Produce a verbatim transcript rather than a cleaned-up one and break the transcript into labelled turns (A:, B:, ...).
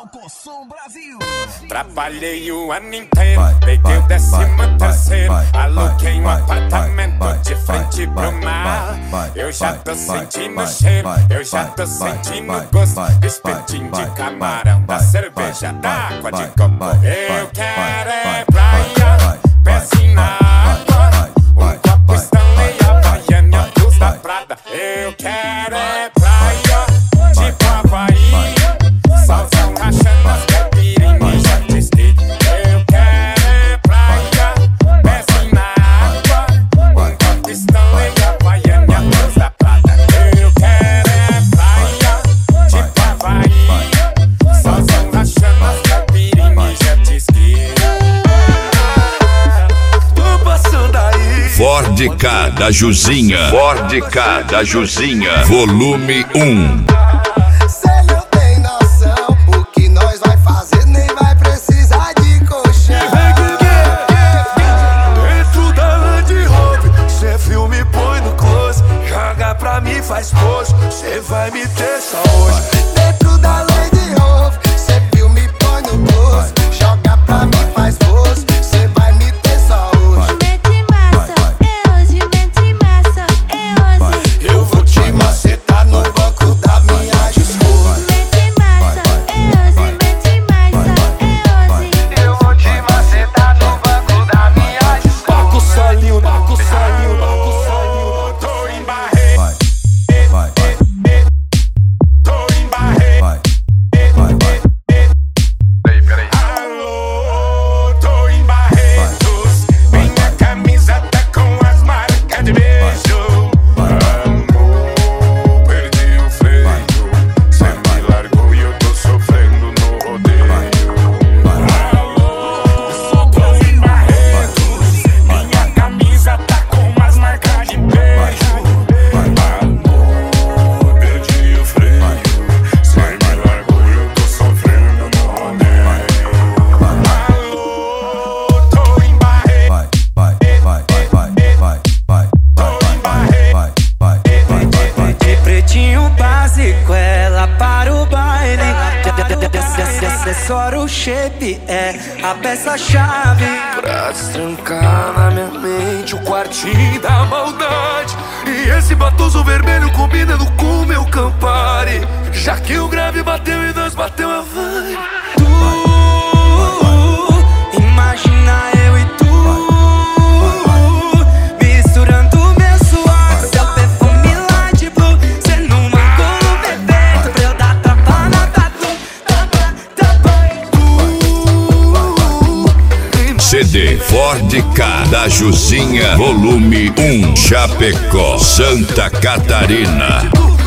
A: Alcossom Brasil.
B: Trabalhei o ano inteiro, peguei o décimo terceiro, aluguei um apartamento de frente pro mar. Eu já tô sentindo o cheiro, eu já tô sentindo o gosto, espetinho de camarão, da cerveja, da água de coco. Eu quero é praia, pezinho na água, um copo Stanley, Havaiana, Cruz da Prada. Eu quero é praia, tipo Havaí, solzão rachando as caipirinhas, já te ski. Eu quero é praia, pezinho na água, um copo Stanley, Havaiana, Cruz da Prada. Eu quero é praia, tipo Havaí, solzão rachando as caipirinhas, já te ski.
C: Tô passando aí.
D: Ford Ka da Juzinha, Ford Ka da Juzinha, volume um.
C: Cê não tem noção, o que nós vai fazer nem vai precisar de colchão. Dentro da Land Rover, cê filme põe no close, joga pra mim, faz pose, cê vai me ter só hoje. Dentro da Land Rover, cê filme põe no close, joga pra mim, faz pose, cê vai me ter só hoje.
E: Mete massa, é hoje, mete massa, é hoje.
C: Eu vou te macetar no banco da minha escola.
E: Mete massa, é hoje, mete massa, é hoje.
C: Eu vou te macetar no banco da minha escola. Paco salinho, Paco salinho, Paco salinho.
B: Tô em Barreto,
D: Vai, vai,
B: tô em Barreto.
D: vai, vai.
B: Alô, tô em Barretos. Minha camisa tá com as marcas de beijo. Amor, perdi o freio. Cê me largou e eu tô sofrendo no rodeio. Alô, tô em Barretos. Minha camisa tá com as marcas de beijo. Amor, perdi o freio. Cê me largou e eu tô sofrendo no rodeio. Alô, tô em Barreto.
D: Vai, vai, vai, vai, vai, vai, vai, vai, vai, vai, vai.
F: De pretinho básico, ela para o baile. Acessório, o shape é a peça-chave.
C: Pra destrancar na minha mente o quartinho da maldade. E esse batoso vermelho combinando com o meu Campari. Já que o grave bateu e nós bateu a vibe.
F: Tu, imagina eu e tu, misturando meu suor com seu perfume lá de blue. Cê não marcou no bebê, pra eu dar tapa na tatu, tapa, tapa.
D: C D Ford Ka da Juzinha, volume um, Chapecó, Santa Catarina.